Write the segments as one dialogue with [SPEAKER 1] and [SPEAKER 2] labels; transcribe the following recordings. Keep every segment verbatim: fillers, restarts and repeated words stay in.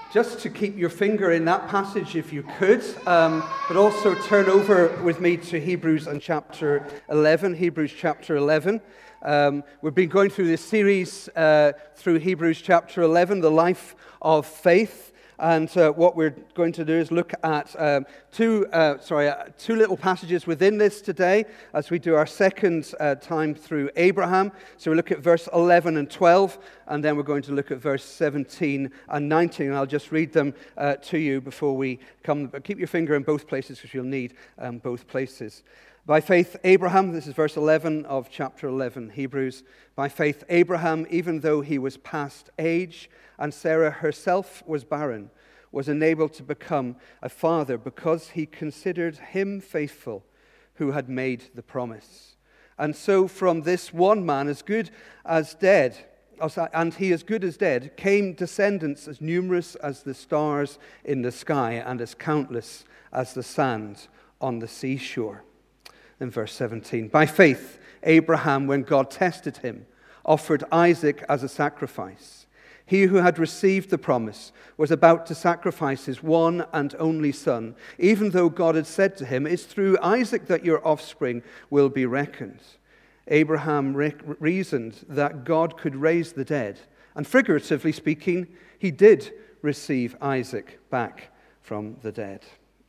[SPEAKER 1] just to keep your finger in that passage if you could, um, but also turn over with me to Hebrews and chapter eleven, Hebrews chapter eleven. Um, we've been going through this series uh, through Hebrews chapter eleven, the life of faith. And uh, what we're going to do is look at um, two, uh, sorry, uh, two little passages within this today as we do our second uh, time through Abraham. So we look at verse eleven and twelve, and then we're going to look at verse seventeen and nineteen. And I'll just read them uh, to you before we come. But keep your finger in both places because you'll need um, both places. By faith, Abraham, this is verse eleven of chapter eleven, Hebrews. By faith, Abraham, even though he was past age, and Sarah herself was barren, was enabled to become a father because he considered him faithful who had made the promise. And so from this one man, as good as dead, and he as good as dead, came descendants as numerous as the stars in the sky and as countless as the sand on the seashore. In verse seventeen, by faith, Abraham, when God tested him, offered Isaac as a sacrifice. He who had received the promise was about to sacrifice his one and only son, even though God had said to him, "It's through Isaac that your offspring will be reckoned." Abraham re- reasoned that God could raise the dead, and figuratively speaking, he did receive Isaac back from the dead.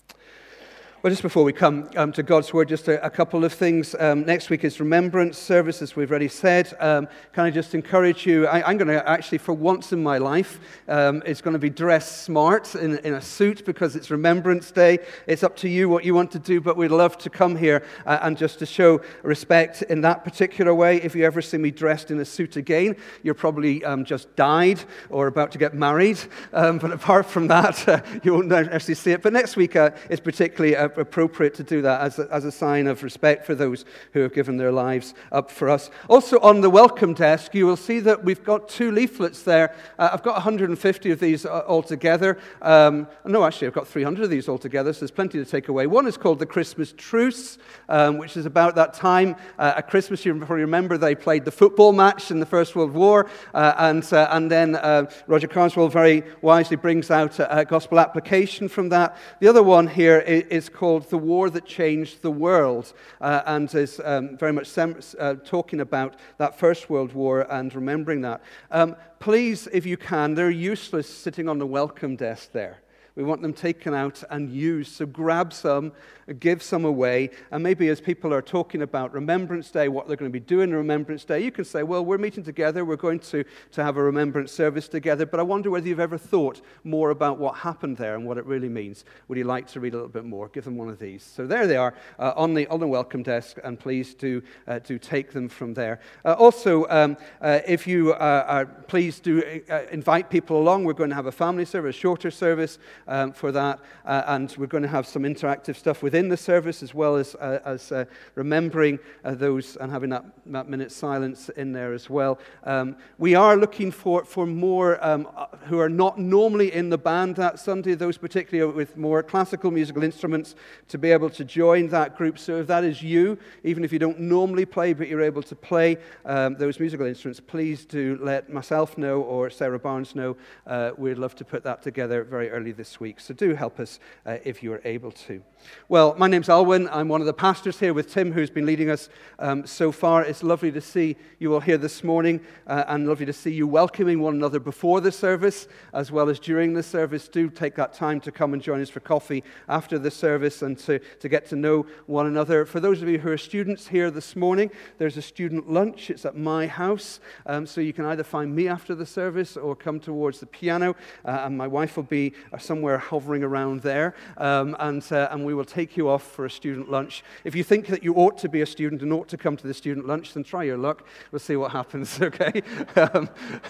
[SPEAKER 1] Well, just before we come um, to God's Word, just a, a couple of things. Um, next week is Remembrance Service, as we've already said. Um, can I just encourage you, I, I'm going to actually, for once in my life, um, it's going to be dressed smart in, in a suit because it's Remembrance Day. It's up to you what you want to do, but we'd love to come here uh, and just to show respect in that particular way. If you ever see me dressed in a suit again, you're probably um, just died or about to get married. Um, but apart from that, uh, you won't actually see it. But next week uh, is particularly uh, appropriate to do that as a, as a sign of respect for those who have given their lives up for us. Also on the welcome desk, you will see that we've got two leaflets there. Uh, I've got one hundred fifty of these altogether. Um, no, actually, I've got three hundred of these altogether, so there's plenty to take away. One is called The Christmas Truce, um, which is about that time uh, at Christmas. You probably remember they played the football match in the First World War, uh, and uh, and then uh, Roger Carswell very wisely brings out a, a gospel application from that. The other one here is, is called The War That Changed the World, uh, and is um, very much sem- uh, talking about that First World War and remembering that. Um, please, if you can, they're useless sitting on the welcome desk there. We want them taken out and used, so grab some, give some away, and maybe as people are talking about Remembrance Day, what they're going to be doing on Remembrance Day, you can say, well, we're meeting together, we're going to, to have a remembrance service together, but I wonder whether you've ever thought more about what happened there and what it really means. Would you like to read a little bit more? Give them one of these. So there they are uh, on the on the welcome desk, and please do, uh, do take them from there. Uh, also, um, uh, if you uh, are, please do uh, invite people along. We're going to have a family service, shorter service, Um, for that, uh, and we're going to have some interactive stuff within the service as well as uh, as uh, remembering uh, those and having that, that minute silence in there as well. Um, we are looking for, for more um, who are not normally in the band that Sunday, those particularly with more classical musical instruments, to be able to join that group. So if that is you, even if you don't normally play, but you're able to play um, those musical instruments, please do let myself know or Sarah Barnes know. Uh, we'd love to put that together very early this week. So do help us uh, if you are able to. Well, my name's Alwyn. I'm one of the pastors here with Tim, who's been leading us um, so far. It's lovely to see you all here this morning, uh, and lovely to see you welcoming one another before the service as well as during the service. Do take that time to come and join us for coffee after the service and to, to get to know one another. For those of you who are students here this morning, there's a student lunch. It's at my house, um, so you can either find me after the service or come towards the piano, uh, and my wife will be uh, somewhere hovering around there, um, and uh, and we will take you off for a student lunch. If you think that you ought to be a student and ought to come to the student lunch, then try your luck. We'll see what happens, okay? um,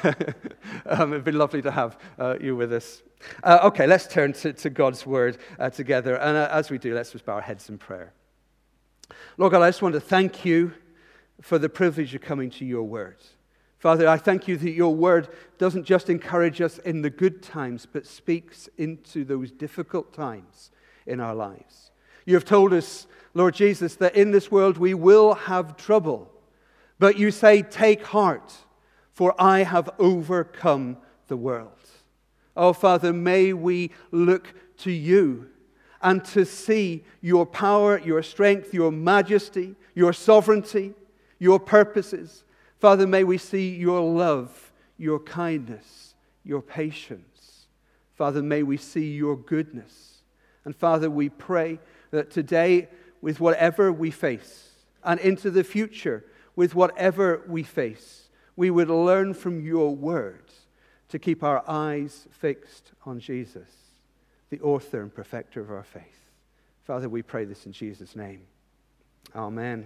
[SPEAKER 1] um, it'd be lovely to have uh, you with us. Uh, okay, let's turn to, to God's Word uh, together, and uh, as we do, let's just bow our heads in prayer. Lord God, I just want to thank you for the privilege of coming to your Word. Father, I thank you that your Word doesn't just encourage us in the good times, but speaks into those difficult times in our lives. You have told us, Lord Jesus, that in this world we will have trouble, but you say, take heart, for I have overcome the world. Oh, Father, may we look to you and to see your power, your strength, your majesty, your sovereignty, your purposes. Father, may we see your love, your kindness, your patience. Father, may we see your goodness. And Father, we pray that today, with whatever we face, and into the future, with whatever we face, we would learn from your words to keep our eyes fixed on Jesus, the author and perfecter of our faith. Father, we pray this in Jesus' name. Amen.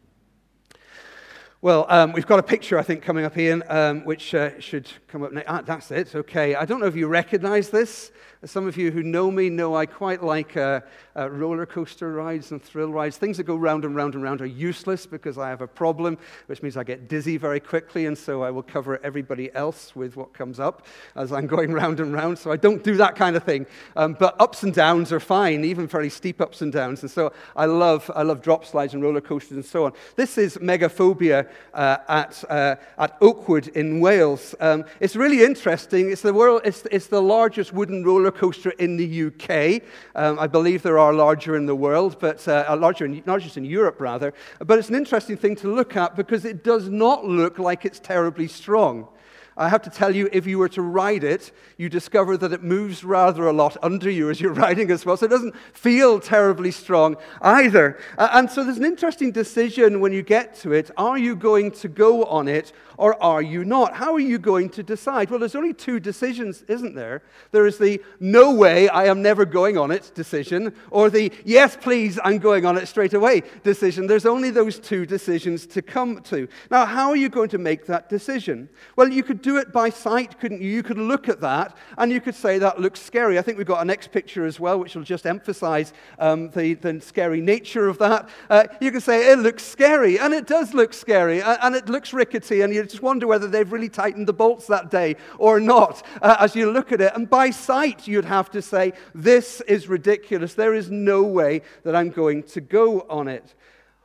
[SPEAKER 1] Well, um, we've got a picture, I think, coming up, Ian, um, which uh, should come up next. Ah, that's it. Okay. I don't know if you recognize this. Some of you who know me know I quite like uh, uh, roller coaster rides and thrill rides. Things that go round and round and round are useless because I have a problem, which means I get dizzy very quickly, and so I will cover everybody else with what comes up as I'm going round and round. So I don't do that kind of thing. Um, but ups and downs are fine, even fairly steep ups and downs. And so I love I love drop slides and roller coasters and so on. This is Megaphobia uh, at uh, at Oakwood in Wales. Um, it's really interesting. It's the world. It's it's the largest wooden roller coaster in the U K. Um, I believe there are larger in the world, but uh, larger, in, largest in Europe, rather. But it's an interesting thing to look at because it does not look like it's terribly strong. I have to tell you, if you were to ride it, you discover that it moves rather a lot under you as you're riding as well. So it doesn't feel terribly strong either. Uh, and so there's an interesting decision when you get to it. Are you going to go on it or are you not? How are you going to decide? Well, there's only two decisions, isn't there? There is the no way, I am never going on it decision, or the yes, please, I'm going on it straight away decision. There's only those two decisions to come to. Now, how are you going to make that decision? Well, you could do it by sight, couldn't you? You could look at that, and you could say that looks scary. I think we've got a next picture as well, which will just emphasize um, the, the scary nature of that. Uh, you can say it looks scary, and it does look scary, and, and it looks rickety, and you just wonder whether they've really tightened the bolts that day or not uh, as you look at it. And by sight, you'd have to say, this is ridiculous. There is no way that I'm going to go on it.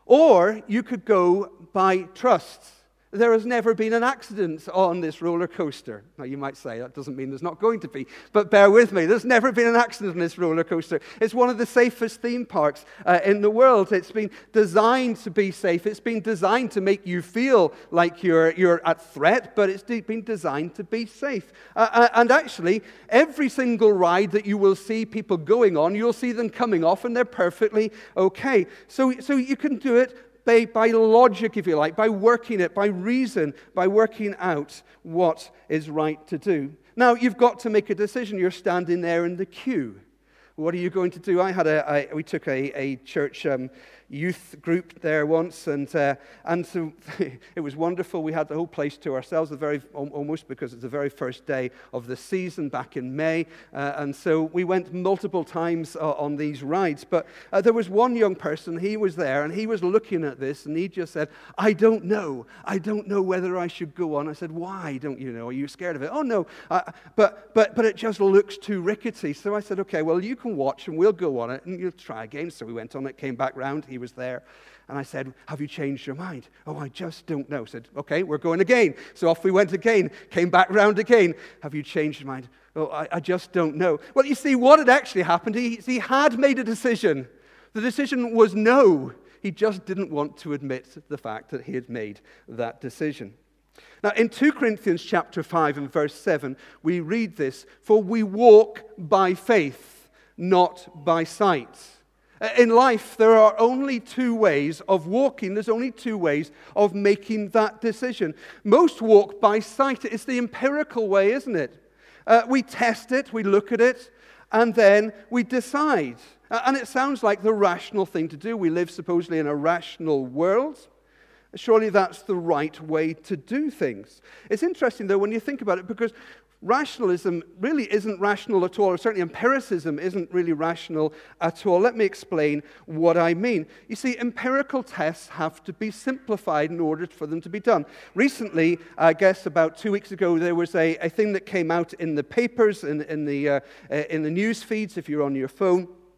[SPEAKER 1] Or you could go by trust. There has never been an accident on this roller coaster. Now, you might say that doesn't mean there's not going to be, but bear with me. There's never been an accident on this roller coaster. It's one of the safest theme parks uh, in the world. It's been designed to be safe. It's been designed to make you feel like you're, you're at threat, but it's been designed to be safe. Uh, and actually, every single ride that you will see people going on, you'll see them coming off, and they're perfectly okay. So, so you can do it By, by logic, if you like, by working it, by reason, by working out what is right to do. Now, you've got to make a decision. You're standing there in the queue. What are you going to do? I had a, I, we took a, a church um, youth group there once, and uh, and so it was wonderful. We had the whole place to ourselves, the very almost because it's the very first day of the season back in May, uh, and so we went multiple times uh, on these rides. But uh, there was one young person. He was there, and he was looking at this, and he just said, "I don't know. I don't know whether I should go on." I said, "Why don't you know? Are you scared of it?" "Oh no, uh, but but but it just looks too rickety." So I said, "Okay, well you can watch, and we'll go on it, and you'll try again." So we went on it, came back round. He was there, and I said, "Have you changed your mind?" "Oh, I just don't know." I said, "Okay, we're going again." So off we went again, came back round again. "Have you changed your mind?" "Oh, I, I just don't know." Well, you see, what had actually happened, he, he had made a decision. The decision was no. He just didn't want to admit the fact that he had made that decision. Now, in Second Corinthians chapter five and verse seven, we read this, "For we walk by faith, not by sight." In life, there are only two ways of walking. There's only two ways of making that decision. Most walk by sight. It's the empirical way, isn't it? Uh, we test it, we look at it, and then we decide. Uh, and it sounds like the rational thing to do. We live supposedly in a rational world. Surely that's the right way to do things. It's interesting, though, when you think about it, because rationalism really isn't rational at all, or certainly empiricism isn't really rational at all. Let me explain what I mean. You see, empirical tests have to be simplified in order for them to be done. Recently, I guess about two weeks ago, there was a, a thing that came out in the papers, in, in, the, uh, in the news feeds, if you're on your phone.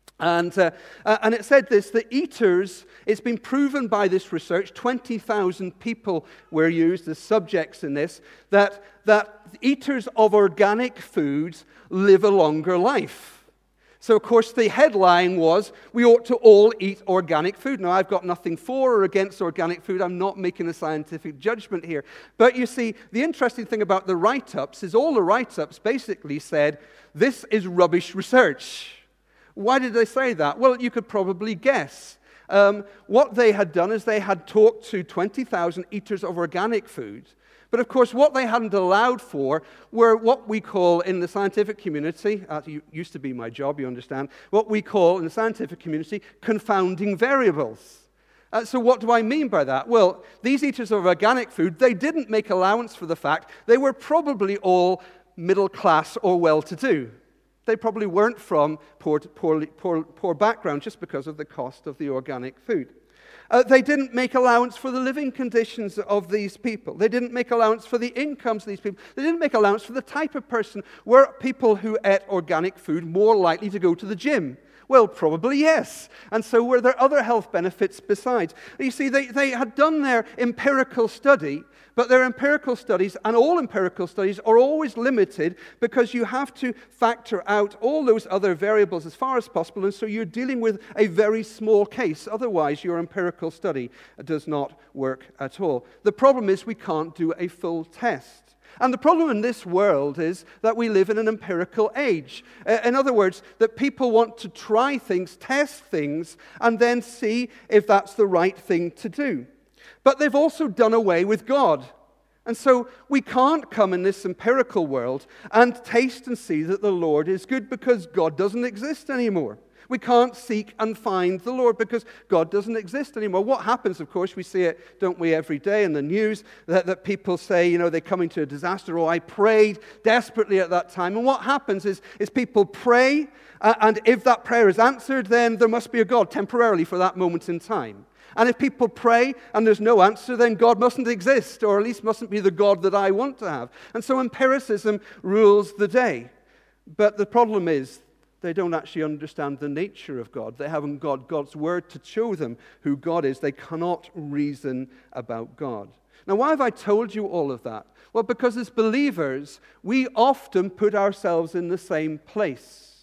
[SPEAKER 1] And, uh, uh, and it said this, that eaters, it's been proven by this research, twenty thousand people were used as subjects in this, that, that eaters of organic foods live a longer life. So, of course, the headline was, we ought to all eat organic food. Now, I've got nothing for or against organic food. I'm not making a scientific judgment here. But you see, the interesting thing about the write-ups is all the write-ups basically said, this is rubbish research. Why did they say that? Well, you could probably guess. Um, what they had done is they had talked to twenty thousand eaters of organic food. But of course, what they hadn't allowed for were what we call in the scientific community, that used to be my job, you understand, what we call in the scientific community confounding variables. Uh, so what do I mean by that? Well, these eaters of organic food, they didn't make allowance for the fact they were probably all middle class or well-to-do. They probably weren't from poor, poor, poor, poor background just because of the cost of the organic food. Uh, they didn't make allowance for the living conditions of these people. They didn't make allowance for the incomes of these people. They didn't make allowance for the type of person. Were people who ate organic food more likely to go to the gym? Well, probably yes. And so were there other health benefits besides? You see, they, they had done their empirical study, but their empirical studies, and all empirical studies, are always limited because you have to factor out all those other variables as far as possible, and so you're dealing with a very small case. Otherwise, your empirical study does not work at all. The problem is we can't do a full test. And the problem in this world is that we live in an empirical age. In other words, that people want to try things, test things, and then see if that's the right thing to do. But they've also done away with God. And so we can't come in this empirical world and taste and see that the Lord is good because God doesn't exist anymore. We can't seek and find the Lord because God doesn't exist anymore. What happens, of course, we see it, don't we, every day in the news, that, that people say, you know, they're coming to a disaster, or I prayed desperately at that time. And what happens is, is people pray, uh, and if that prayer is answered, then there must be a God temporarily for that moment in time. And if people pray and there's no answer, then God mustn't exist, or at least mustn't be the God that I want to have. And so empiricism rules the day. But the problem is, they don't actually understand the nature of God. They haven't got God's word to show them who God is. They cannot reason about God. Now, why have I told you all of that? Well, because as believers, we often put ourselves in the same place.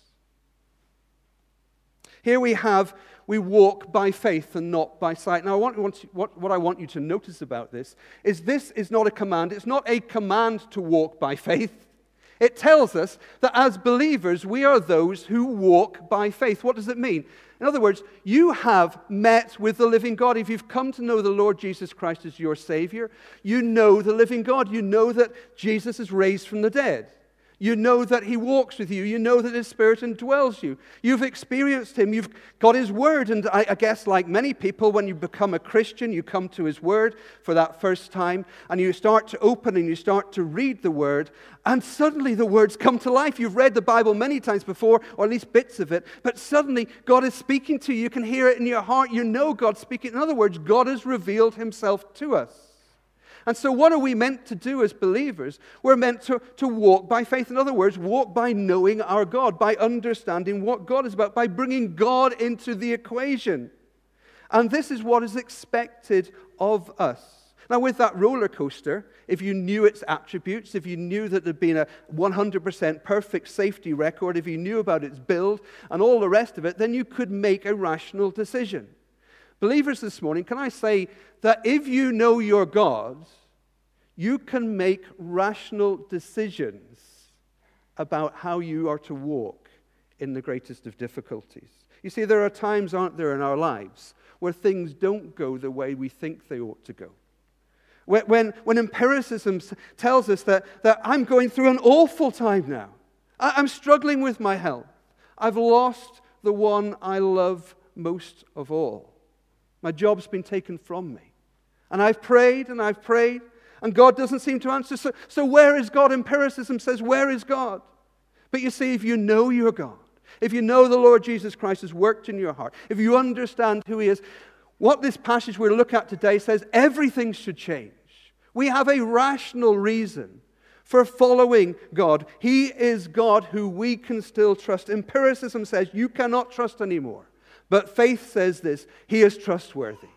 [SPEAKER 1] Here we have, we walk by faith and not by sight. Now, I want, want you, what, what I want you to notice about this is this is not a command. It's not a command to walk by faith. It tells us that as believers, we are those who walk by faith. What does it mean? In other words, you have met with the living God. If you've come to know the Lord Jesus Christ as your Savior, you know the living God. You know that Jesus is raised from the dead. You know that He walks with you. You know that His Spirit indwells you. You've experienced Him. You've got His Word. And I, I guess like many people, when you become a Christian, you come to His Word for that first time, and you start to open and you start to read the Word, and suddenly the words come to life. You've read the Bible many times before, or at least bits of it, but suddenly God is speaking to you. You can hear it in your heart. You know God's speaking. In other words, God has revealed Himself to us. And so what are we meant to do as believers? We're meant to, to walk by faith. In other words, walk by knowing our God, by understanding what God is about, by bringing God into the equation. And this is what is expected of us. Now, with that roller coaster, if you knew its attributes, if you knew that there'd been a one hundred percent perfect safety record, if you knew about its build and all the rest of it, then you could make a rational decision. Believers this morning, can I say that if you know your God, you can make rational decisions about how you are to walk in the greatest of difficulties. You see, there are times, aren't there, in our lives where things don't go the way we think they ought to go. When, when, when empiricism tells us that, that I'm going through an awful time now. I, I'm struggling with my health. I've lost the one I love most of all. My job's been taken from me. And I've prayed and I've prayed, and God doesn't seem to answer. So, so where is God? Empiricism says, where is God? But you see, if you know your God, if you know the Lord Jesus Christ has worked in your heart, if you understand who He is, what this passage we'll look at today says, everything should change. We have a rational reason for following God. He is God who we can still trust. Empiricism says you cannot trust anymore. But faith says this: He is trustworthy.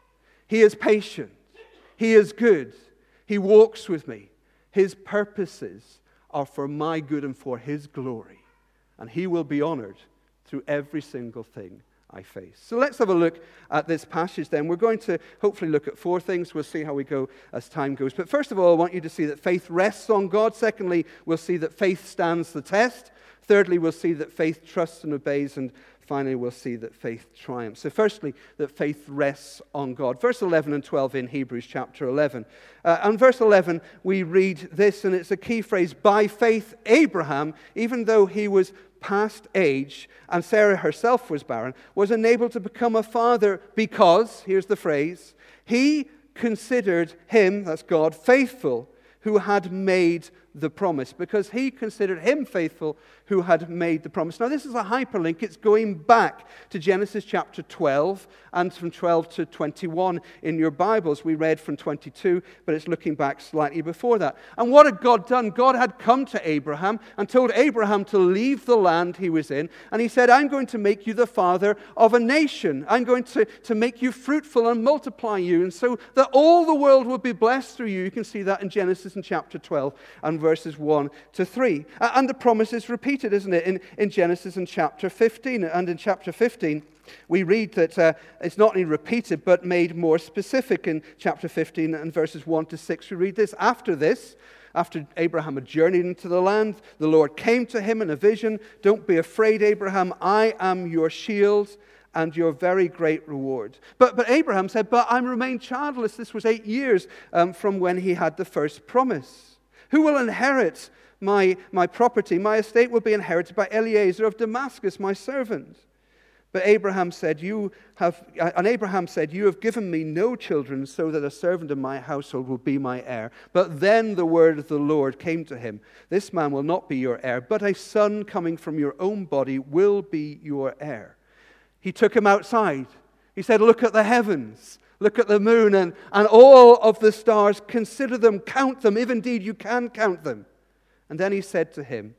[SPEAKER 1] He is patient. He is good. He walks with me. His purposes are for my good and for His glory. And He will be honored through every single thing I face. So let's have a look at this passage then. We're going to hopefully look at four things. We'll see how we go as time goes. But first of all, I want you to see that faith rests on God. Secondly, we'll see that faith stands the test. Thirdly, we'll see that faith trusts and obeys. And finally, we'll see that faith triumphs. So firstly, that faith rests on God. Verse eleven and twelve in Hebrews chapter eleven. Uh, and verse eleven, we read this, and it's a key phrase: by faith, Abraham, even though he was past age, and Sarah herself was barren, was enabled to become a father because, here's the phrase, he considered him, that's God, faithful, who had made the promise, because he considered him faithful who had made the promise. Now this is a hyperlink. It's going back to Genesis chapter twelve and from twelve to twenty-one in your Bibles. We read from twenty-two, but it's looking back slightly before that. And what had God done? God had come to Abraham and told Abraham to leave the land he was in, and he said, I'm going to make you the father of a nation. I'm going to, to make you fruitful and multiply you, and so that all the world will be blessed through you. You can see that in Genesis in chapter twelve and verses one to three. And the promise is repeated, isn't it, in, in Genesis in chapter fifteen. And in chapter fifteen, we read that uh, it's not only repeated, but made more specific. In chapter fifteen and verses one to six, we read this: after this, after Abraham had journeyed into the land, the Lord came to him in a vision. Don't be afraid, Abraham. I am your shield and your very great reward. But, but Abraham said, but I remain childless. This was eight years um, from when he had the first promise. Who will inherit my, my property? My estate will be inherited by Eliezer of Damascus, my servant. But Abraham said, "You have," and Abraham said, "You have given me no children, so that a servant in my household will be my heir." But then the word of the Lord came to him: "This man will not be your heir, but a son coming from your own body will be your heir." He took him outside. He said, "Look at the heavens. Look at the moon and, and all of the stars. Consider them, count them, if indeed you can count them." And then he said to him,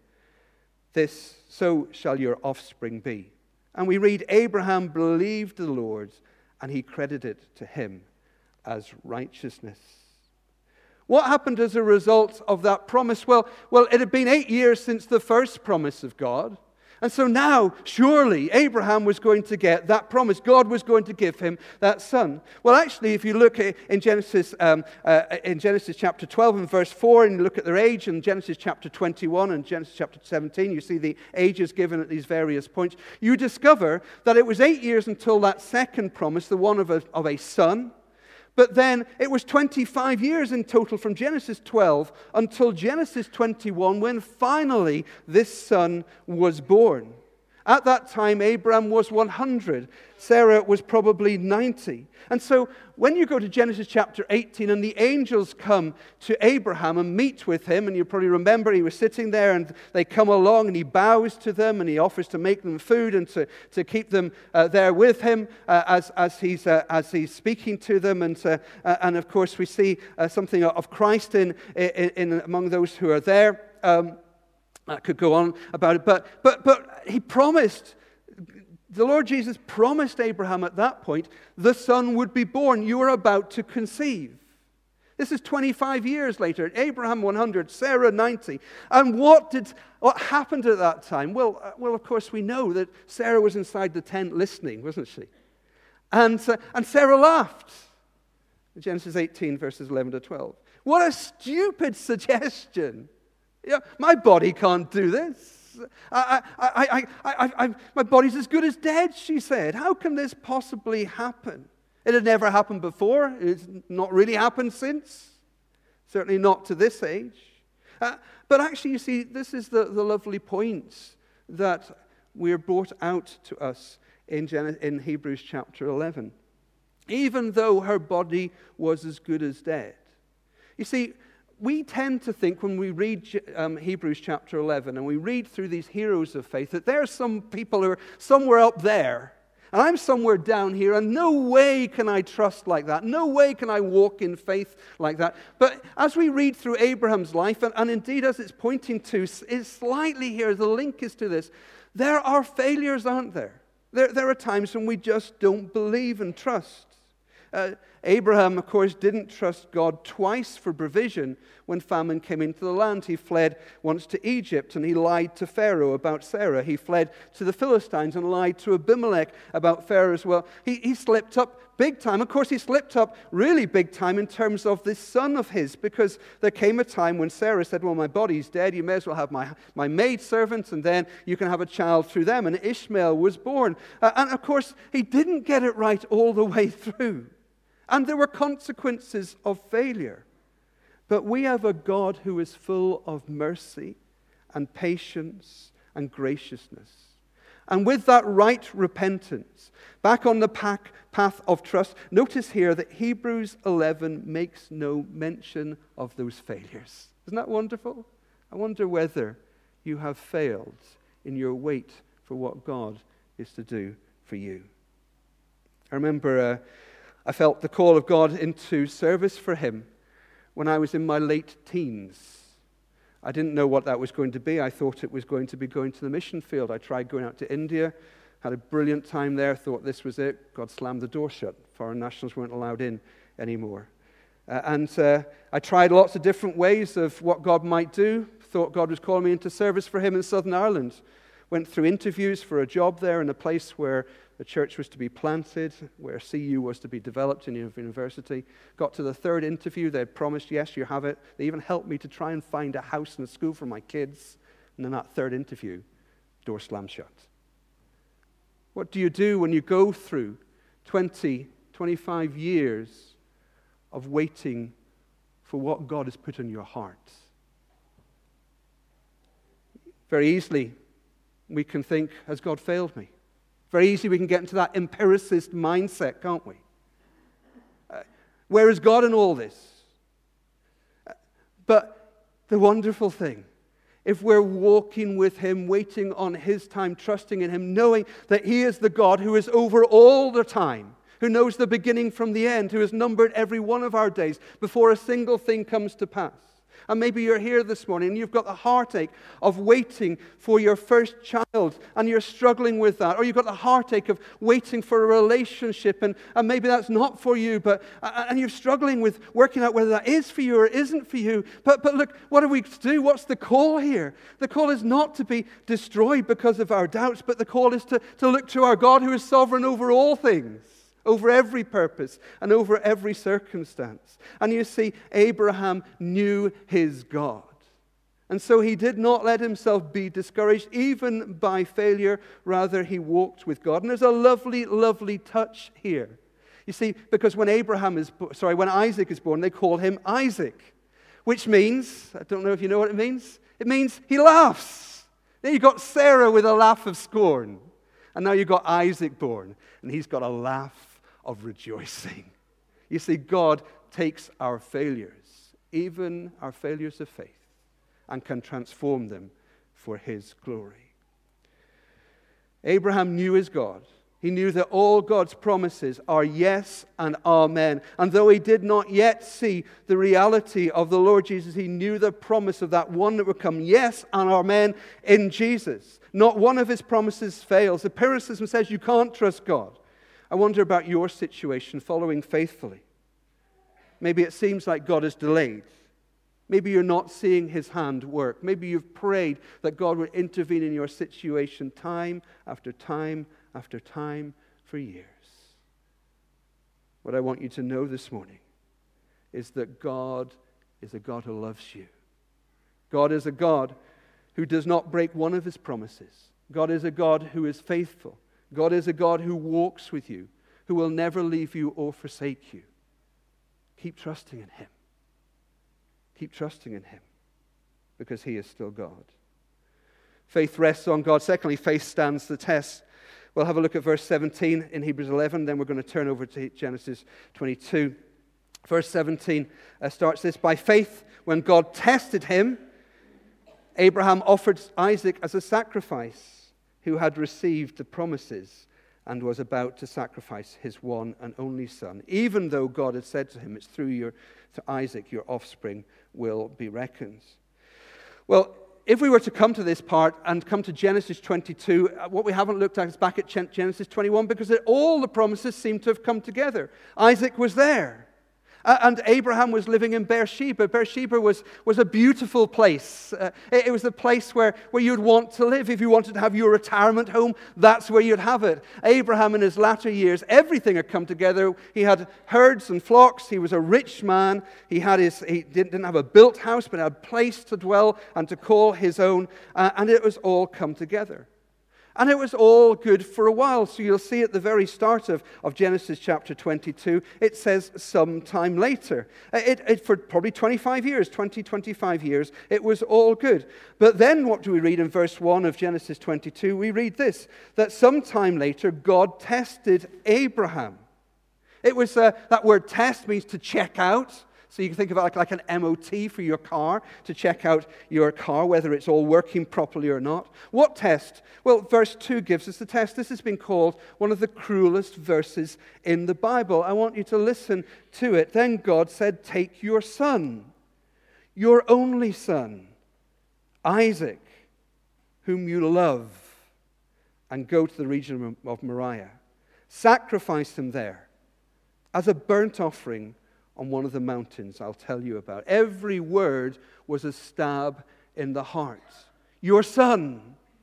[SPEAKER 1] "This, so shall your offspring be." And we read, Abraham believed the Lord, and he credited to him as righteousness. What happened as a result of that promise? Well, well, it had been eight years since the first promise of God. And so now, surely, Abraham was going to get that promise. God was going to give him that son. Well, actually, if you look at, in Genesis um, uh, in Genesis chapter twelve and verse four, and you look at their age, in Genesis chapter twenty-one and Genesis chapter seventeen, you see the ages given at these various points. You discover that it was eight years until that second promise, the one of a, of a son. But then it was twenty-five years in total from Genesis twelve until Genesis twenty-one, when finally this son was born. At that time, Abraham was one hundred. Sarah was probably ninety. And so when you go to Genesis chapter eighteen and the angels come to Abraham and meet with him, and you probably remember he was sitting there and they come along and he bows to them and he offers to make them food and to, to keep them uh, there with him uh, as, as, he's, uh, as he's speaking to them. And, uh, uh, and of course we see uh, something of Christ in, in, in among those who are there. Um, I could go on about it, but but but he promised, the Lord Jesus promised Abraham at that point, the son would be born. You are about to conceive. This is twenty-five years later. Abraham one hundred, Sarah ninety. And what did what happened at that time? Well, uh, well, of course we know that Sarah was inside the tent listening, wasn't she? And uh, and Sarah laughed. Genesis eighteen, verses eleven to twelve. What a stupid suggestion. Yeah, my body can't do this. I, I, I, I, I, I, my body's as good as dead, she said. How can this possibly happen? It had never happened before. It's not really happened since. Certainly not to this age. Uh, but actually, you see, this is the, the lovely point that we're brought out to us in, Gen- in Hebrews chapter eleven. Even though her body was as good as dead. You see, we tend to think when we read um, Hebrews chapter eleven and we read through these heroes of faith that there are some people who are somewhere up there And I'm somewhere down here, and no way can I trust like that. No way can I walk in faith like that. But as we read through Abraham's life, and, and indeed as it's pointing to, is slightly here, the link is to this, there are failures, aren't there? There, there are times when we just don't believe and trust. Uh, Abraham, of course, didn't trust God twice for provision when famine came into the land. He fled once to Egypt, and he lied to Pharaoh about Sarah. He fled to the Philistines and lied to Abimelech about Pharaoh as well. He, he slipped up big time. Of course, he slipped up really big time in terms of this son of his, because there came a time when Sarah said, well, my body's dead. You may as well have my, my maidservants, and then you can have a child through them. And Ishmael was born. Uh, and, of course, he didn't get it right all the way through. And there were consequences of failure. But we have a God who is full of mercy and patience and graciousness. And with that right repentance, back on the path of trust, notice here that Hebrews eleven makes no mention of those failures. Isn't that wonderful? I wonder whether you have failed in your wait for what God is to do for you. I remember uh, I felt the call of God into service for Him when I was in my late teens. I didn't know what that was going to be. I thought it was going to be going to the mission field. I tried going out to India, had a brilliant time there, thought this was it. God slammed the door shut. Foreign nationals weren't allowed in anymore. Uh, and uh, I tried lots of different ways of what God might do. Thought God was calling me into service for Him in Southern Ireland. Went through interviews for a job there in a place where the church was to be planted, where C U was to be developed in university. Got to the third interview. They had promised, yes, you have it. They even helped me to try and find a house and a school for my kids. And then that third interview, door slammed shut. What do you do when you go through twenty, twenty-five years of waiting for what God has put in your heart? Very easily, we can think, has God failed me? Very easily we can get into that empiricist mindset, can't we? Uh, where is God in all this? Uh, but the wonderful thing, if we're walking with Him, waiting on His time, trusting in Him, knowing that He is the God who is over all the time, who knows the beginning from the end, who has numbered every one of our days before a single thing comes to pass. And maybe you're here this morning and you've got the heartache of waiting for your first child and you're struggling with that. Or you've got the heartache of waiting for a relationship and, and maybe that's not for you, but and you're struggling with working out whether that is for you or isn't for you. But, but look, what are we to do? What's the call here? The call is not to be destroyed because of our doubts, but the call is to, to look to our God who is sovereign over all things, over every purpose and over every circumstance. And you see, Abraham knew his God. And so he did not let himself be discouraged, even by failure. Rather, he walked with God. And there's a lovely, lovely touch here. You see, because when Abraham is, sorry, when Isaac is born, they call him Isaac, which means, I don't know if you know what it means, it means he laughs. Then you've got Sarah with a laugh of scorn. And now you've got Isaac born, and he's got a laugh of rejoicing. You see, God takes our failures, even our failures of faith, and can transform them for His glory. Abraham knew his God. He knew that all God's promises are yes and amen. And though he did not yet see the reality of the Lord Jesus, he knew the promise of that one that would come, yes and amen, in Jesus. Not one of His promises fails. Empiricism says you can't trust God. I wonder about your situation following faithfully. Maybe it seems like God is delayed. Maybe you're not seeing His hand work. Maybe you've prayed that God would intervene in your situation time after time after time for years. What I want you to know this morning is that God is a God who loves you. God is a God who does not break one of His promises. God is a God who is faithful. God is a God who walks with you, who will never leave you or forsake you. Keep trusting in Him. Keep trusting in Him, because He is still God. Faith rests on God. Secondly, faith stands the test. We'll have a look at verse seventeen in Hebrews eleven, then we're going to turn over to Genesis twenty-two. Verse seventeen uh, starts this: by faith, when God tested him, Abraham offered Isaac as a sacrifice, who had received the promises and was about to sacrifice his one and only son, even though God had said to him, it's through your, to Isaac, your offspring will be reckoned. Well, if we were to come to this part and come to Genesis twenty-two, what we haven't looked at is back at Genesis twenty-one, because all the promises seem to have come together. Isaac was there. And Abraham was living in Beersheba. Beersheba was, was a beautiful place. Uh, it, it was a place where, where you'd want to live. If you wanted to have your retirement home, that's where you'd have it. Abraham in his latter years, everything had come together. He had herds and flocks. He was a rich man. He had his he didn't, didn't have a built house, but had a place to dwell and to call his own. Uh, and it was all come together. And it was all good for a while. So you'll see at the very start of, of Genesis chapter twenty-two, it says sometime later. It, it, for probably twenty-five years, twenty, twenty-five years, it was all good. But then what do we read in verse one of Genesis twenty-two? We read this, that sometime later God tested Abraham. It was, uh, that word test means to check out. So you can think of it like, like an M O T for your car, to check out your car, whether it's all working properly or not. What test? Well, verse two gives us the test. This has been called one of the cruelest verses in the Bible. I want you to listen to it. Then God said, take your son, your only son, Isaac, whom you love, and go to the region of Moriah. Sacrifice him there as a burnt offering on one of the mountains I'll tell you about. Every word was a stab in the heart. Your son.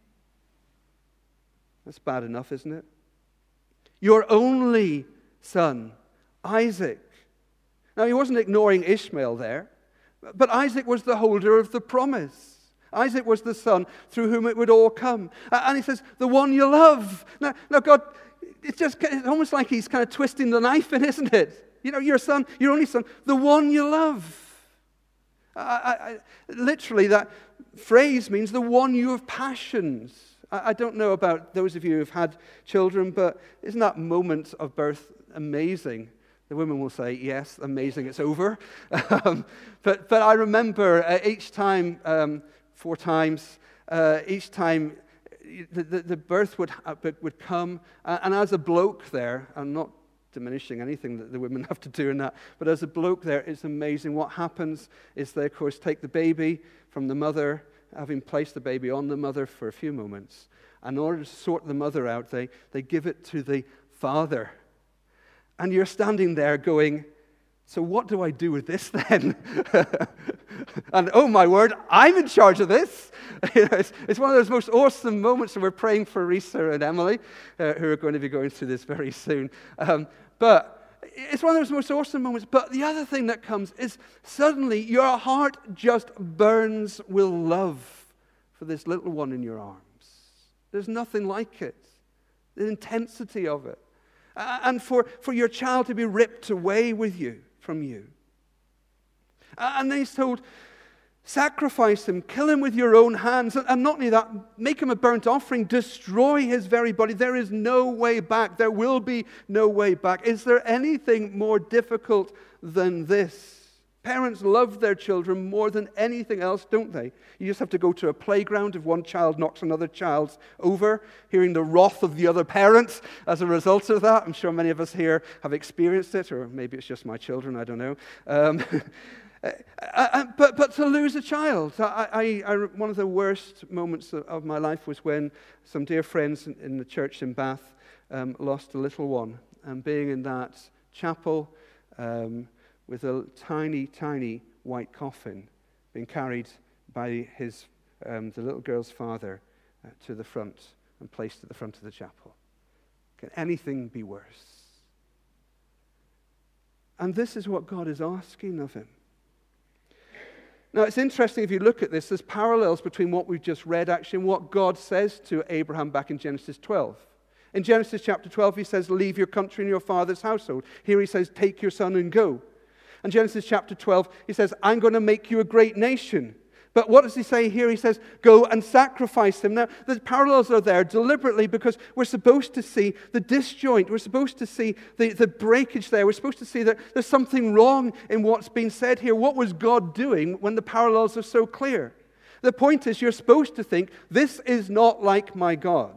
[SPEAKER 1] That's bad enough, isn't it? Your only son, Isaac. Now, he wasn't ignoring Ishmael there, but Isaac was the holder of the promise. Isaac was the son through whom it would all come. And he says, the one you love. Now, now God, it's just it's almost like he's kind of twisting the knife in, isn't it? You know, your son, your only son, the one you love. I, I, I, literally, that phrase means the one you have passions. I, I don't know about those of you who've had children, but isn't that moment of birth amazing? The women will say, yes, amazing, it's over. um, but, but I remember uh, each time, um, four times, uh, each time the, the, the birth would, uh, would come, uh, and as a bloke there, I'm not diminishing anything that the women have to do in that. But as a bloke there, it's amazing. What happens is they, of course, take the baby from the mother, having placed the baby on the mother for a few moments. And in order to sort the mother out, they, they give it to the father. And you're standing there going, so what do I do with this then? And oh my word, I'm in charge of this. You know, it's, it's one of those most awesome moments, and we're praying for Risa and Emily, uh, who are going to be going through this very soon. Um, but it's one of those most awesome moments. But the other thing that comes is suddenly your heart just burns with love for this little one in your arms. There's nothing like it. The intensity of it. Uh, and for, for your child to be ripped away with you, from you. Uh, and then he's told, sacrifice him, kill him with your own hands, and, and not only that, make him a burnt offering, destroy his very body. There is no way back. There will be no way back. Is there anything more difficult than this? Parents love their children more than anything else, don't they? You just have to go to a playground if one child knocks another child over, hearing the wrath of the other parent as a result of that. I'm sure many of us here have experienced it, or maybe it's just my children, I don't know. Um, but, but to lose a child, I, I, I, one of the worst moments of, of my life was when some dear friends in, in the church in Bath um, lost a little one. And being in that chapel, um, with a tiny, tiny white coffin being carried by his, um, the little girl's father uh, to the front and placed at the front of the chapel. Can anything be worse? And this is what God is asking of him. Now, it's interesting if you look at this, there's parallels between what we've just read actually and what God says to Abraham back in Genesis twelve. In Genesis chapter twelve, he says, leave your country and your father's household. Here he says, take your son and go. And Genesis chapter twelve, he says, I'm going to make you a great nation. But what does he say here? He says, go and sacrifice him. Now, the parallels are there deliberately because we're supposed to see the disjoint. We're supposed to see the, the breakage there. We're supposed to see that there's something wrong in what's being said here. What was God doing when the parallels are so clear? The point is you're supposed to think, this is not like my God.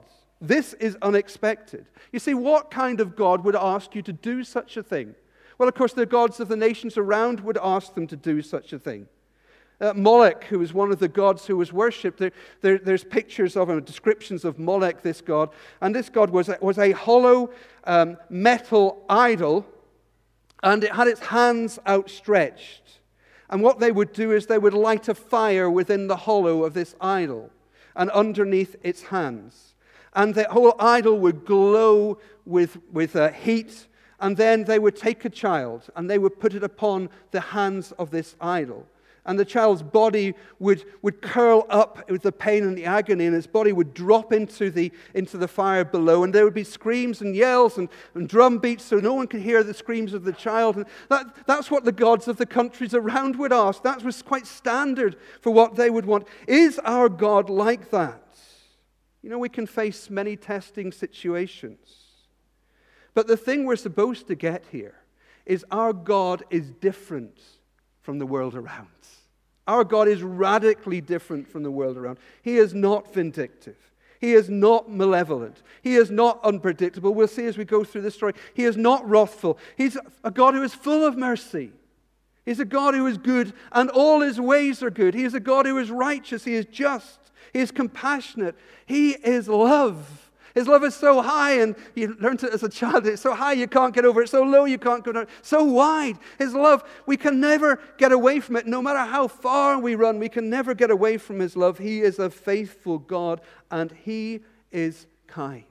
[SPEAKER 1] This is unexpected. You see, what kind of God would ask you to do such a thing? Well, of course, the gods of the nations around would ask them to do such a thing. Uh, Moloch, who was one of the gods who was worshipped, there, there, there's pictures of him, descriptions of Moloch, this god. And this god was, was a hollow um, metal idol, and it had its hands outstretched. And what they would do is they would light a fire within the hollow of this idol and underneath its hands. And the whole idol would glow with, with uh, heat. And then they would take a child and they would put it upon the hands of this idol. And the child's body would, would curl up with the pain and the agony, and his body would drop into the, into the fire below. And there would be screams and yells and, and drum beats, so no one could hear the screams of the child. And that, that's what the gods of the countries around would ask. That was quite standard for what they would want. Is our God like that? You know, we can face many testing situations. But the thing we're supposed to get here is our God is different from the world around. Our God is radically different from the world around. He is not vindictive. He is not malevolent. He is not unpredictable. We'll see as we go through this story. He is not wrathful. He's a God who is full of mercy. He's a God who is good, and all his ways are good. He is a God who is righteous. He is just. He is compassionate. He is love. His love is so high, and you learned it as a child. It's so high you can't get over it. So low you can't go down. So wide. His love, we can never get away from it. No matter how far we run, we can never get away from his love. He is a faithful God, and he is kind.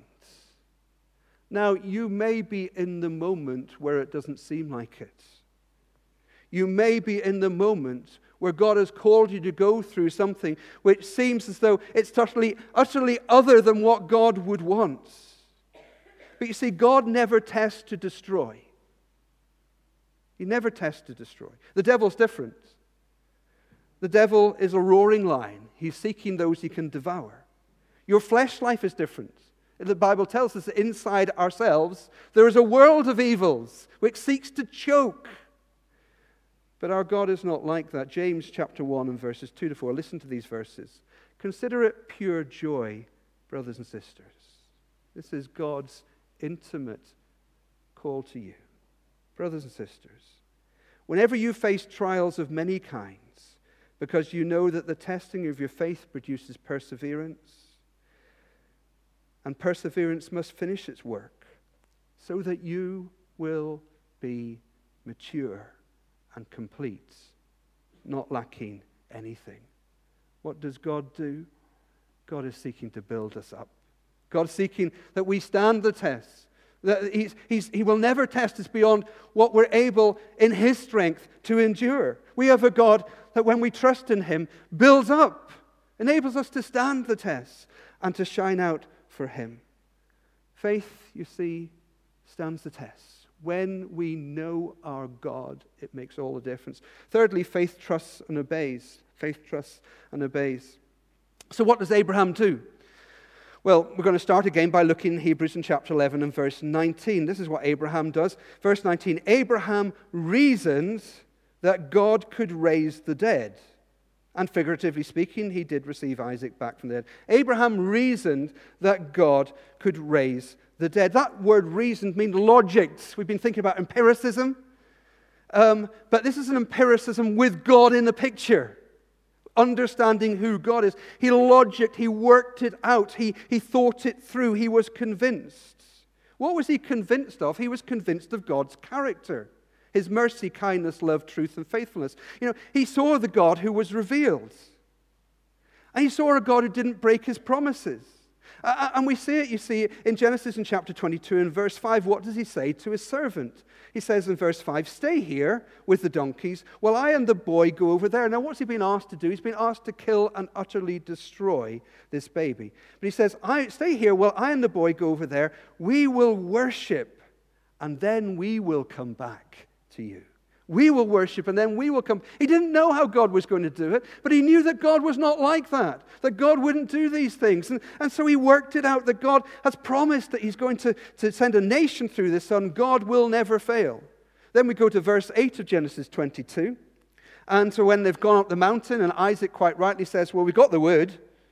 [SPEAKER 1] Now, you may be in the moment where it doesn't seem like it. You may be in the moment where God has called you to go through something which seems as though it's totally, utterly other than what God would want. But you see, God never tests to destroy. He never tests to destroy. The devil's different. The devil is a roaring lion. He's seeking those he can devour. Your flesh life is different. The Bible tells us that inside ourselves there is a world of evils which seeks to choke. But our God is not like that. James chapter one and verses two to four. Listen to these verses. Consider it pure joy, brothers and sisters. This is God's intimate call to you. Brothers and sisters, whenever you face trials of many kinds, because you know that the testing of your faith produces perseverance, and perseverance must finish its work, so that you will be mature and complete, not lacking anything. What does God do? God is seeking to build us up. God is seeking that we stand the test. That he's, he's, he will never test us beyond what we're able in his strength to endure. We have a God that when we trust in him, builds up, enables us to stand the test and to shine out for him. Faith, you see, stands the test. When we know our God, it makes all the difference. Thirdly, faith trusts and obeys. Faith trusts and obeys. So what does Abraham do? Well, we're going to start again by looking in Hebrews in chapter eleven and verse nineteen. This is what Abraham does. Verse nineteen, Abraham reasoned that God could raise the dead. And figuratively speaking, he did receive Isaac back from the dead. Abraham reasoned that God could raise the dead. That word reasoned means logicked. We've been thinking about empiricism. Um, but this is an empiricism with God in the picture. Understanding who God is. He logicked, he worked it out, he, he thought it through, he was convinced. What was he convinced of? He was convinced of God's character. His mercy, kindness, love, truth, and faithfulness. You know, he saw the God who was revealed. And he saw a God who didn't break his promises. Uh, and we see it, you see, in Genesis in chapter twenty-two and verse five. What does he say to his servant? He says in verse five, stay here with the donkeys while I and the boy go over there. Now, what's he been asked to do? He's been asked to kill and utterly destroy this baby. But he says, I, stay here while I and the boy go over there. We will worship, and then we will come back to you. We will worship, and then we will come. He didn't know how God was going to do it, but he knew that God was not like that, that God wouldn't do these things. And, and so he worked it out, that God has promised that he's going to, to send a nation through this son. God will never fail. Then we go to verse eight of Genesis twenty-two. And so when they've gone up the mountain, and Isaac quite rightly says, well, we've got the word.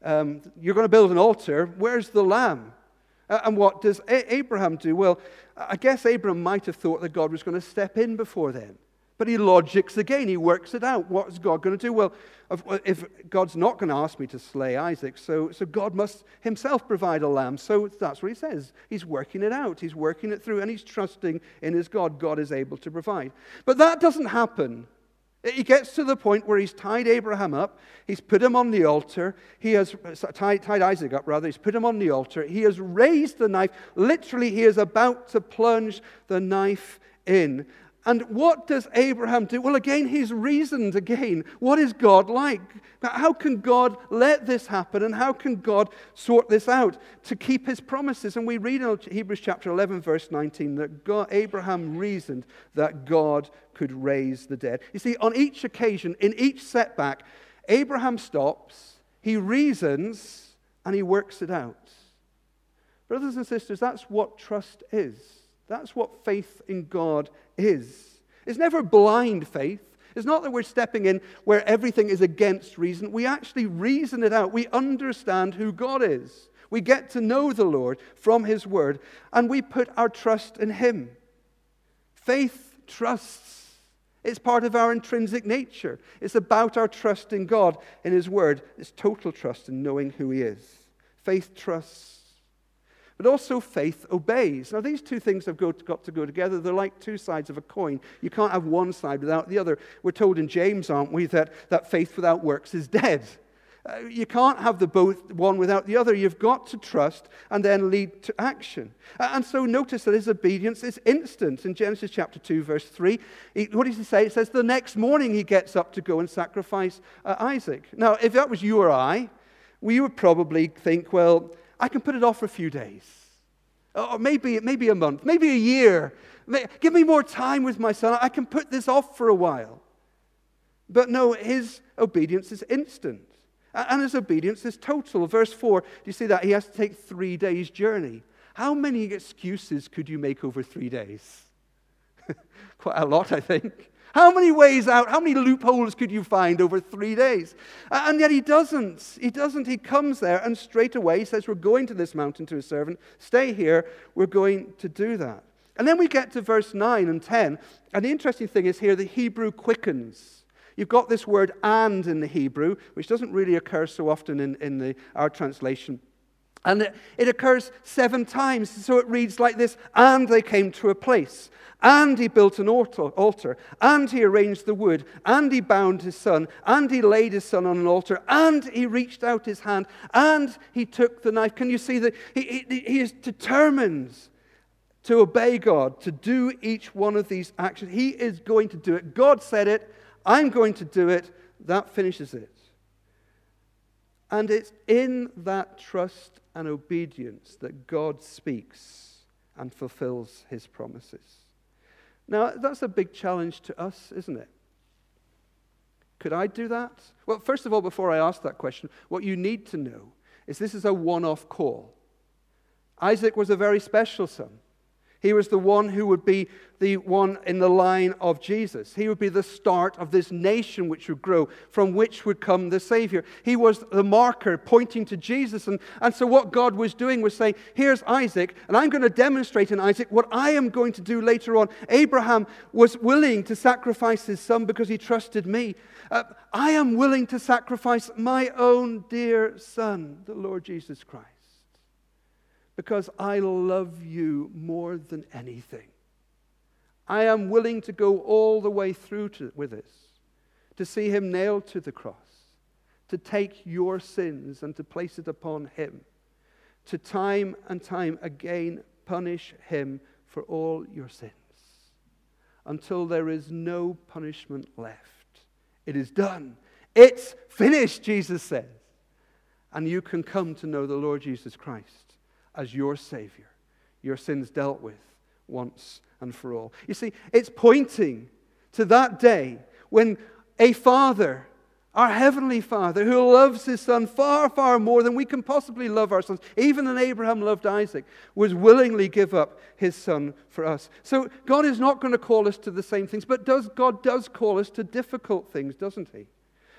[SPEAKER 1] Um, you're going to build an altar. Where's the lamb? Uh, and what does A- Abraham do? Well, I guess Abraham might have thought that God was going to step in before then. But he logics again. He works it out. What is God going to do? Well, if God's not going to ask me to slay Isaac, so, so God must himself provide a lamb. So that's what he says. He's working it out. He's working it through, and he's trusting in his God. God is able to provide. But that doesn't happen. He gets to the point where he's tied Abraham up. He's put him on the altar. He has tied, tied Isaac up, rather. He's put him on the altar. He has raised the knife. Literally, he is about to plunge the knife in. And what does Abraham do? Well, again, he's reasoned again. What is God like? How can God let this happen? And how can God sort this out to keep his promises? And we read in Hebrews chapter eleven, verse nineteen, that God, Abraham reasoned that God could raise the dead. You see, on each occasion, in each setback, Abraham stops, he reasons, and he works it out. Brothers and sisters, that's what trust is. That's what faith in God is. It's never blind faith. It's not that we're stepping in where everything is against reason. We actually reason it out. We understand who God is. We get to know the Lord from his word, and we put our trust in him. Faith trusts. It's part of our intrinsic nature. It's about our trust in God, in his word. It's total trust in knowing who he is. Faith trusts. But also faith obeys. Now, these two things have got to go together. They're like two sides of a coin. You can't have one side without the other. We're told in James, aren't we, that, that faith without works is dead. Uh, you can't have the both, one without the other. You've got to trust and then lead to action. Uh, and so notice that his obedience is instant. In Genesis chapter two, verse three, he, what does he say? It says, the next morning he gets up to go and sacrifice uh, Isaac. Now, if that was you or I, we would probably think, well, I can put it off for a few days. Or maybe, maybe a month, maybe a year. Give me more time with my son. I can put this off for a while. But no, his obedience is instant. And his obedience is total. Verse four, do you see that? He has to take three days' journey. How many excuses could you make over three days? Quite a lot, I think. How many ways out, how many loopholes could you find over three days? And yet he doesn't. He doesn't. He comes there and straight away he says, we're going to this mountain to his servant. Stay here. We're going to do that. And then we get to verse nine and ten. And the interesting thing is here, the Hebrew quickens. You've got this word and in the Hebrew, which doesn't really occur so often in, in the, our translation. And it, it occurs seven times. So it reads like this, and they came to a place. And he built an altar, and he arranged the wood, and he bound his son, and he laid his son on an altar, and he reached out his hand, and he took the knife. Can you see that he, he, he is determined to obey God, to do each one of these actions? He is going to do it. God said it. I'm going to do it. That finishes it. And it's in that trust and obedience that God speaks and fulfills his promises. Now, that's a big challenge to us, isn't it? Could I do that? Well, first of all, before I ask that question, what you need to know is this is a one-off call. Isaac was a very special son. He was the one who would be the one in the line of Jesus. He would be the start of this nation which would grow, from which would come the Savior. He was the marker pointing to Jesus. And, and so what God was doing was saying, here's Isaac, and I'm going to demonstrate in Isaac what I am going to do later on. Abraham was willing to sacrifice his son because he trusted me. Uh, I am willing to sacrifice my own dear son, the Lord Jesus Christ, because I love you more than anything. I am willing to go all the way through to, with this, to see him nailed to the cross, to take your sins and to place it upon him, to time and time again punish him for all your sins, until there is no punishment left. It is done. It's finished, Jesus says. And you can come to know the Lord Jesus Christ as your Savior, your sins dealt with once and for all. You see, it's pointing to that day when a Father, our Heavenly Father, who loves His Son far, far more than we can possibly love our sons, even than Abraham loved Isaac, was willingly give up His Son for us. So God is not going to call us to the same things, but does God does call us to difficult things, doesn't He?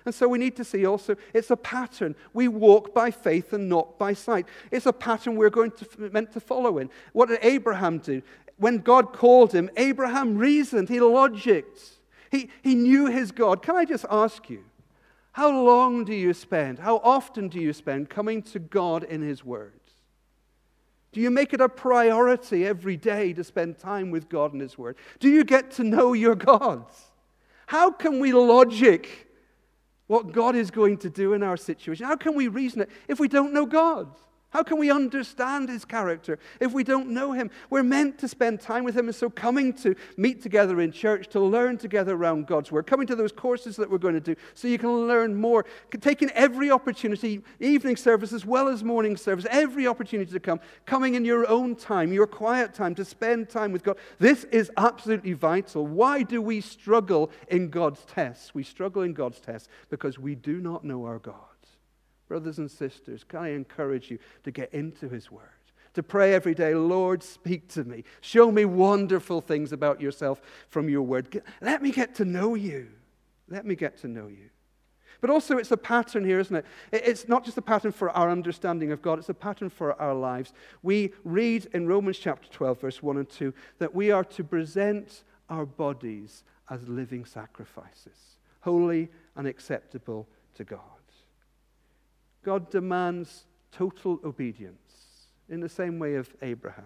[SPEAKER 1] And so we need to see also, it's a pattern. We walk by faith and not by sight. It's a pattern we're going to meant to follow in. What did Abraham do? When God called him, Abraham reasoned, he logicked. He, he knew his God. Can I just ask you, how long do you spend, how often do you spend coming to God in his word? Do you make it a priority every day to spend time with God and his word? Do you get to know your God? How can we logic what God is going to do in our situation? How can we reason it if we don't know God? How can we understand his character if we don't know him? We're meant to spend time with him, and so coming to meet together in church, to learn together around God's word, coming to those courses that we're going to do so you can learn more, taking every opportunity, evening service as well as morning service, every opportunity to come, coming in your own time, your quiet time, to spend time with God. This is absolutely vital. Why do we struggle in God's tests? We struggle in God's tests because we do not know our God. Brothers and sisters, can I encourage you to get into his word, to pray every day, Lord, speak to me. Show me wonderful things about yourself from your word. Let me get to know you. Let me get to know you. But also it's a pattern here, isn't it? It's not just a pattern for our understanding of God, it's a pattern for our lives. We read in Romans chapter twelve, verse one and two, that we are to present our bodies as living sacrifices, holy and acceptable to God. God demands total obedience in the same way of Abraham.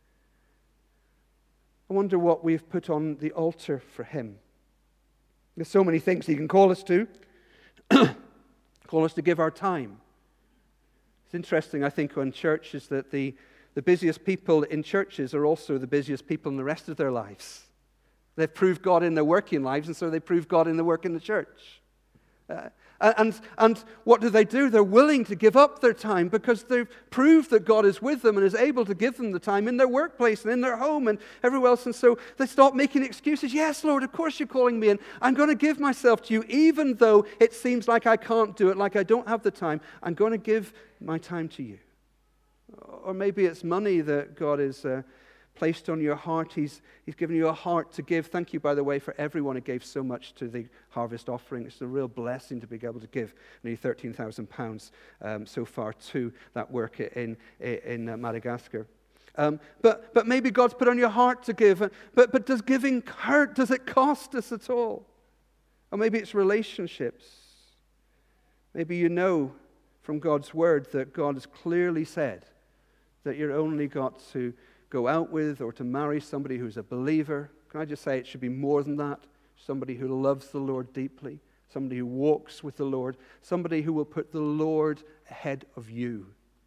[SPEAKER 1] I wonder what we've put on the altar for him. There's so many things he can call us to. Call us to give our time. It's interesting, I think, on churches that the, the busiest people in churches are also the busiest people in the rest of their lives. They've proved God in their working lives, and so they prove God in the work in the church. Uh, And, and what do they do? They're willing to give up their time because they've proved that God is with them and is able to give them the time in their workplace and in their home and everywhere else. And so they stop making excuses. Yes, Lord, of course you're calling me in. I'm going to give myself to you even though it seems like I can't do it, like I don't have the time. I'm going to give my time to you. Or maybe it's money that God is uh, placed on your heart. He's, he's given you a heart to give. Thank you, by the way, for everyone who gave so much to the harvest offering. It's a real blessing to be able to give nearly thirteen thousand pounds um, so far to that work in, in uh, Madagascar. Um, but, but maybe God's put on your heart to give. But, but does giving hurt? Does it cost us at all? Or maybe it's relationships. Maybe you know from God's word that God has clearly said that you're only got to go out with or to marry somebody who's a believer. Can I just say it should be more than that? Somebody who loves the Lord deeply, somebody who walks with the Lord, somebody who will put the Lord ahead of you.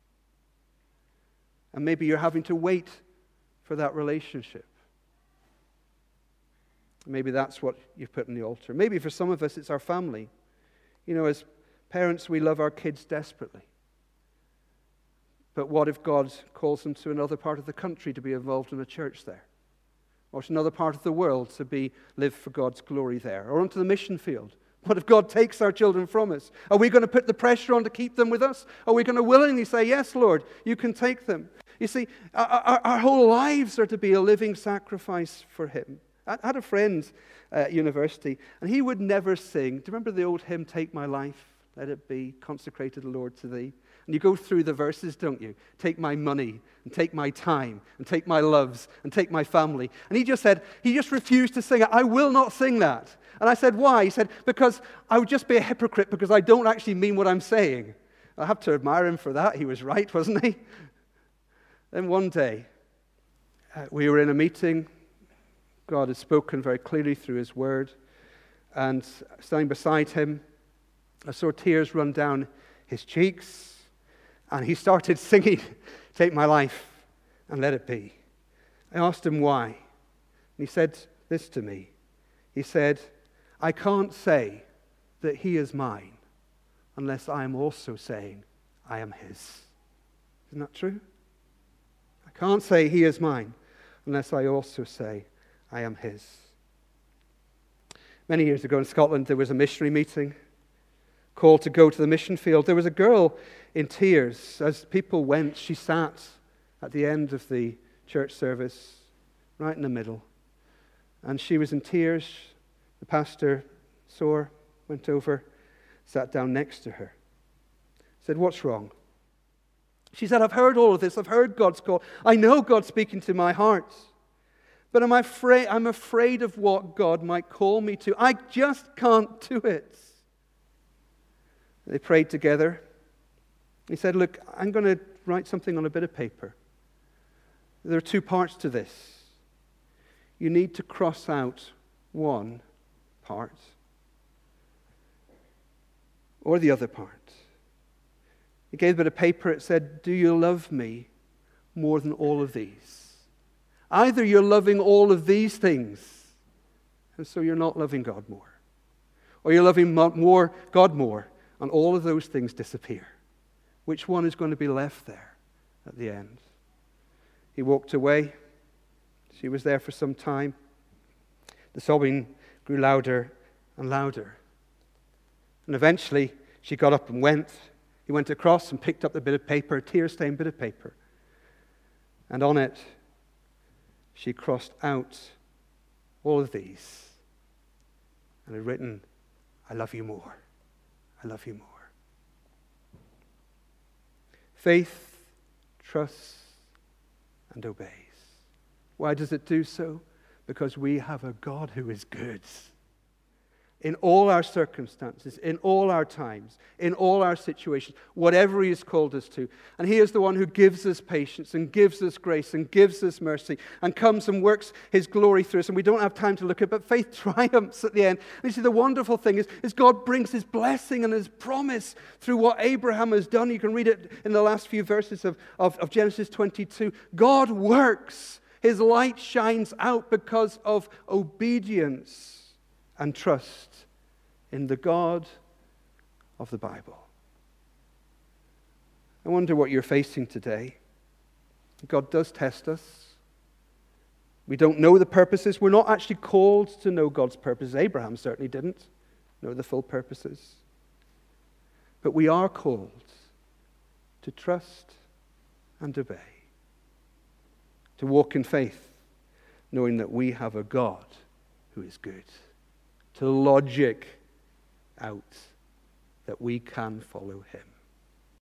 [SPEAKER 1] And maybe you're having to wait for that relationship. Maybe that's what you've put on the altar. Maybe for some of us it's our family. You know, as parents we love our kids desperately. But what if God calls them to another part of the country to be involved in a church there? Or to another part of the world to be live for God's glory there? Or onto the mission field? What if God takes our children from us? Are we going to put the pressure on to keep them with us? Are we going to willingly say, yes, Lord, you can take them? You see, our, our, our whole lives are to be a living sacrifice for him. I had a friend at university, and he would never sing. Do you remember the old hymn, Take My Life, Let It Be Consecrated, Lord, to Thee? And you go through the verses, don't you? Take my money, and take my time, and take my loves, and take my family. And he just said, he just refused to sing it. I will not sing that. And I said, why? He said, because I would just be a hypocrite because I don't actually mean what I'm saying. I have to admire him for that. He was right, wasn't he? Then one day, uh, we were in a meeting. God had spoken very clearly through his word. And standing beside him, I saw tears run down his cheeks. And he started singing, Take My Life and Let It Be. I asked him why. And he said this to me. He said, I can't say that he is mine unless I am also saying I am his. Isn't that true? I can't say he is mine unless I also say I am his. Many years ago in Scotland, there was a missionary meeting, called to go to the mission field. There was a girl in tears. As people went, she sat at the end of the church service, right in the middle. And she was in tears. The pastor saw her, went over, sat down next to her, said, "What's wrong?" She said, "I've heard all of this. I've heard God's call. I know God's speaking to my heart. But I'm afraid, I'm afraid of what God might call me to. I just can't do it." They prayed together. He said, "Look, I'm going to write something on a bit of paper. There are two parts to this. You need to cross out one part or the other part." He gave a bit of paper. It said, "Do you love me more than all of these? Either you're loving all of these things, and so you're not loving God more, or you're loving more God more, and all of those things disappear. Which one is going to be left there at the end?" He walked away. She was there for some time. The sobbing grew louder and louder. And eventually, she got up and went. He went across and picked up the bit of paper, a tear-stained bit of paper. And on it, she crossed out all of these and had written, "I love you more. I love you more." Faith trusts and obeys. Why does it do so? Because we have a God who is good. In all our circumstances, in all our times, in all our situations, whatever He has called us to. And He is the one who gives us patience and gives us grace and gives us mercy and comes and works His glory through us. And we don't have time to look at it, but faith triumphs at the end. And you see, the wonderful thing is, is God brings His blessing and His promise through what Abraham has done. You can read it in the last few verses of, of, of Genesis twenty-two. God works. His light shines out because of obedience and trust in the God of the Bible. I wonder what you're facing today. God does test us. We don't know the purposes. We're not actually called to know God's purposes. Abraham certainly didn't know the full purposes. But we are called to trust and obey, to walk in faith, knowing that we have a God who is good, to logic out that we can follow Him.